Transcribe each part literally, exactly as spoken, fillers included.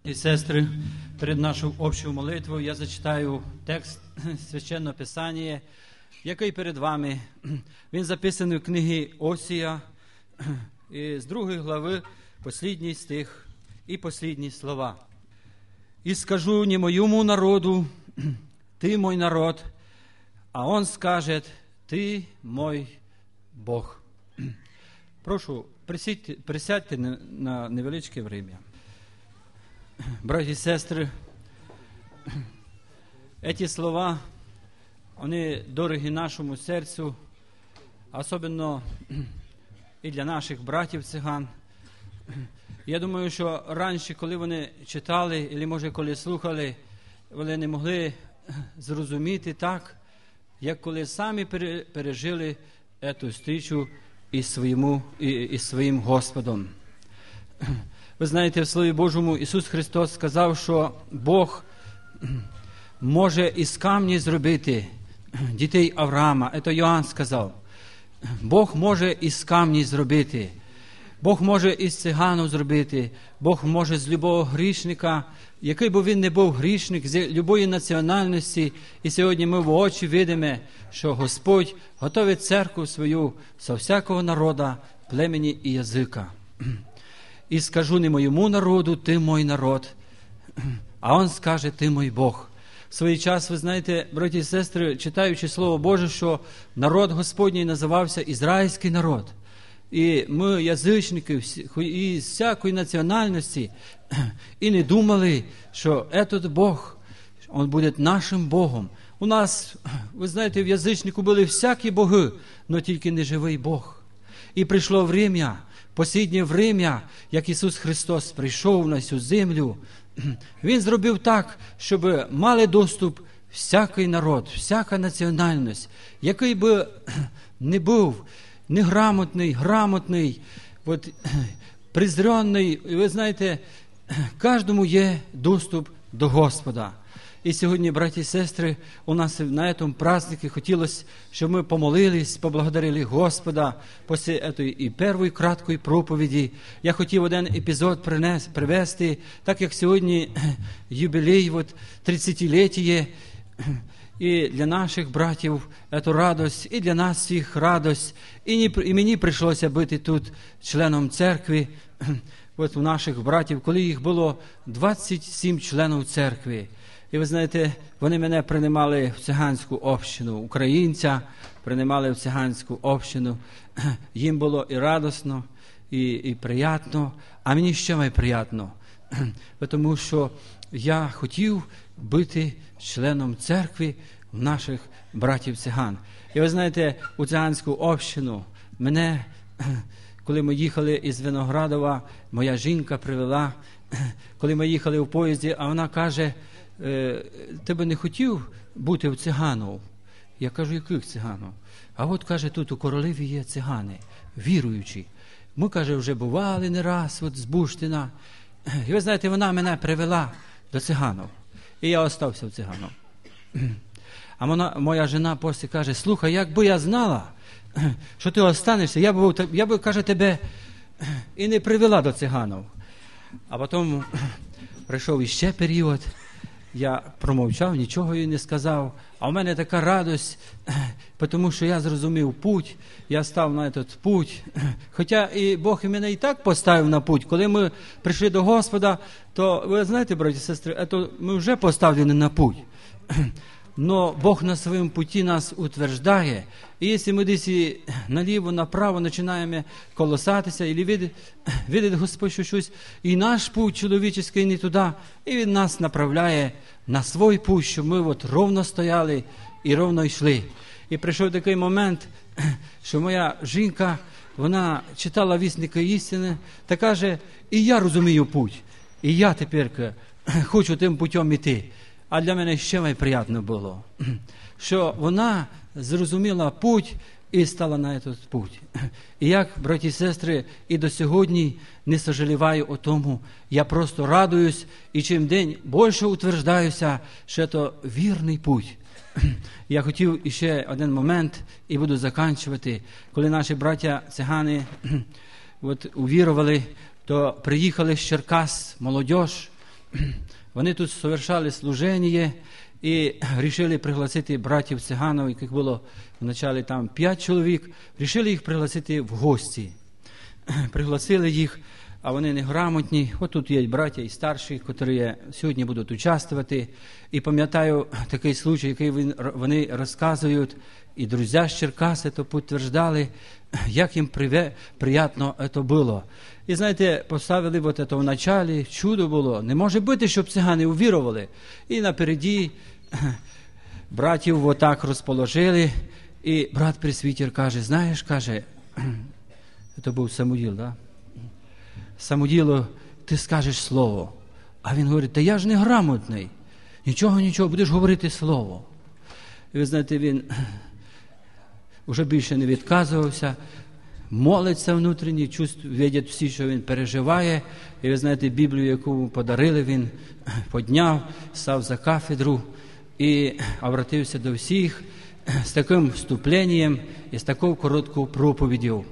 І сестри, перед нашою общою молитвою я зачитаю текст Священного Писання, який перед вами. Він записаний в книгі Осія, з другої глави, послідній стих і послідні слова. «І скажу не моєму народу, ти мой народ, а он скаже, ти мой Бог». Прошу, присядьте, присядьте на невеличке время. Браті і сестри, ці слова, вони дорогі нашому серцю, особливо і для наших братів-циган. Я думаю, що раніше, коли вони читали, або, може, коли слухали, вони не могли зрозуміти так, як коли самі пережили цю зустрічу із своїм, із своїм Господом. Ви знаєте, в Слові Божому Ісус Христос сказав, що Бог може із камня зробити дітей Авраама. Це Йоанн сказав. Бог може із камня зробити. Бог може із цигану зробити. Бог може з любого грішника, який би він не був грішник, з любої національності. І сьогодні ми в очі видимо, що Господь готовить церкву свою со всякого народа, племені і язика. «І скажу не моєму народу, ти мой народ, а он скаже, ти мой Бог». В свій час, ви знаєте, браті і сестри, читаючи Слово Боже, що народ Господній називався ізраїльський народ. І ми, язичники, і з всякої національності, і не думали, що этот Бог, він буде нашим Богом. У нас, ви знаєте, в язичнику були всякі боги, але тільки не живий Бог. І прийшло время, посліднє время, як Ісус Христос прийшов на цю землю, Він зробив так, щоб мали доступ всякий народ, всяка національність, який би не був неграмотний, грамотний, от, презренний. Ви знаєте, кожному є доступ до Господа. І сьогодні, браті і сестри, у нас на цьому празднику хотілося, щоб ми помолились, поблагодарили Господа після цієї і першої краткої проповіді. Я хотів один епізод принес, привести, так як сьогодні юбілей, от, тридцятиліття, і для наших братів це радость, і для нас всіх радость. І, не, і мені прийшлося бути тут членом церкви, от у наших братів, коли їх було двадцять сім членів церкви. І ви знаєте, вони мене приймали в циганську общину, українця приймали в циганську общину. Їм було і радісно, і, і приємно, а мені ще найприємно, тому що я хотів бути членом церкви в наших братів-циган. І ви знаєте, у циганську общину мене, коли ми їхали із Виноградова, моя жінка привела, коли ми їхали в поїзді, а вона каже: «Ти би не хотів бути в циганів?» Я кажу: «Яких циганів?» А от, каже, тут у Королеві є цигани, віруючі. Ми, каже, вже бували не раз, от з Буштина. І ви знаєте, вона мене привела до циганів. І я остався в циганів. А вона, моя жена після каже: «Слухай, якби я знала, що ти останешся, я б, я б, каже, тебе і не привела до циганів». А потім прийшов іще період. Я промовчав, нічого їй не сказав. А в мене така радість, тому що я зрозумів путь, я став на цей путь. Хоча і Бог і мене і так поставив на путь. Коли ми прийшли до Господа, то, ви знаєте, браті і сестри, це ми вже поставлені на путь. Но Бог на своєму путі нас утверждає. І якщо ми десь наліво, направо починаємо колосатися, і видить Господь, що щось, і наш путь чоловічий не туди, і Він нас направляє на свій путь, щоб ми от ровно стояли і ровно йшли. І прийшов такий момент, що моя жінка, вона читала вісника істини, та каже: «І я розумію путь, і я тепер хочу тим путем іти». А для мене ще найприємно було, що вона зрозуміла путь і стала на цей путь. І як, браті і сестри, і до сьогодні не сожаліваю о тому, я просто радуюсь і чим день більше утверждаюся, що це вірний путь. Я хотів ще один момент і буду закінчувати. Коли наші браття-цигани от, увірували, то приїхали з Черкас молодіж, вони тут совершали служення і вирішили пригласити братів циганів, яких було вначалі там п'ять чоловік, вирішили їх пригласити в гості. Пригласили їх, а вони неграмотні. От тут є браття і старші, які сьогодні будуть участвувати. І пам'ятаю такий случай, який вони розказують, і друзі з Черкаси то підтверджували, як їм приємно це було. І знаєте, поставили вот это в началі, чудо було. Не може бути, щоб цигани увірували. І напереді братів вот так розположили. І брат пресвітер каже, знаєш, каже, це був Самуїл, да? Самуїлу, ти скажеш слово. А він говорить, та я ж не грамотний. Нічого, нічого, будеш говорити слово. І ви знаєте, він вже більше не відказувався, молиться внутрішньо, видять всі, що він переживає. І ви знаєте, Біблію, яку подарили, він підняв, став за кафедру і обратився до всіх з таким вступленням і з такою короткою проповіддю.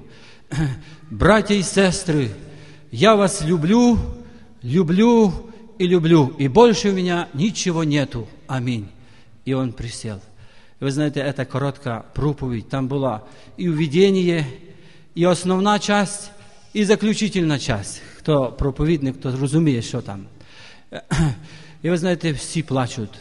Браття і сестри, я вас люблю, люблю и люблю, и больше у меня ничего нету. Аминь. И он присел. Вы знаете, это короткая проповедь. Там была и введение, и основная часть, и заключительная часть. Кто проповедник, кто разумеет, что там. И вы знаете, все плачут.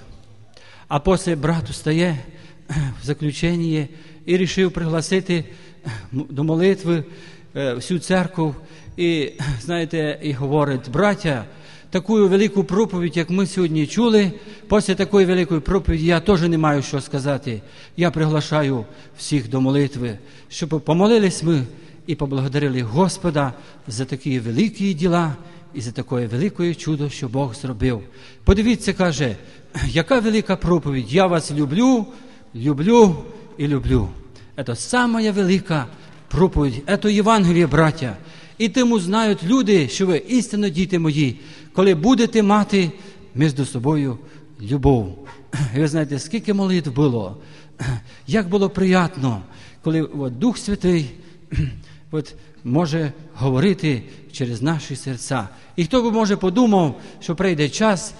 А после брат устає в заключенні і рішив пригласити до молитви всю церкву. І, знаєте, і говорить, браття, таку велику проповідь, як ми сьогодні чули, після такої великої проповіді я теж не маю що сказати. Я приглашаю всіх до молитви, щоб помолились ми і поблагодарили Господа за такі великі діла і за таке велике чудо, що Бог зробив. Подивіться, каже, яка велика проповідь. Я вас люблю, люблю і люблю. Це самая велика проповідь. Це Євангеліє, браття. І тому знають люди, що ви істинно діти мої, коли будете мати між собою любов. І ви знаєте, скільки молитв було, як було приємно, коли от, Дух Святий от, може говорити через наші серця. І хто би, може, подумав, що прийде час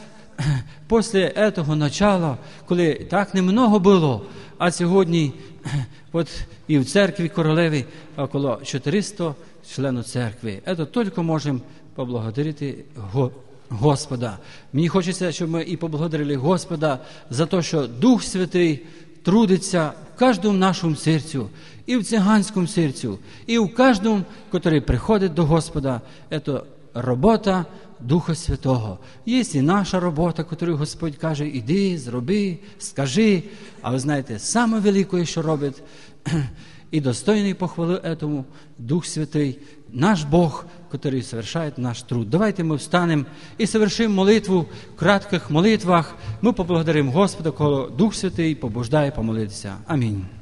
після цього начала, коли так немного було, а сьогодні от, і в церкві королеві около чотириста членів церкви. Це тільки можемо поблагодарити Господа. Мені хочеться, щоб ми і поблагодарили Господа за те, що Дух Святий трудиться в кожному нашому серцю, і в циганському серцю, і в кожному, який приходить до Господа. Це робота Духа Святого. Є і наша робота, яку Господь каже, іди, зроби, скажи. А ви знаєте, саме велике, що робить, і достойний похвали этому Дух Святий, наш Бог, який совершає наш труд. Давайте ми встанемо і совершимо молитву в кратких молитвах. Ми поблагодаримо Господа, коли Дух Святий побуждає помолитися. Амінь.